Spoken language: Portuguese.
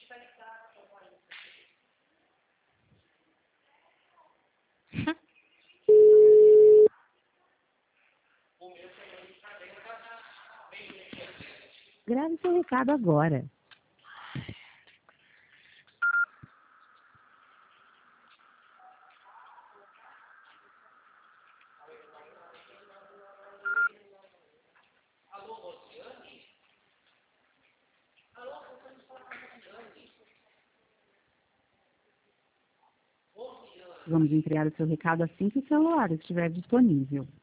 Grave seu recado agora. Vamos entregar o seu recado assim que o celular estiver disponível.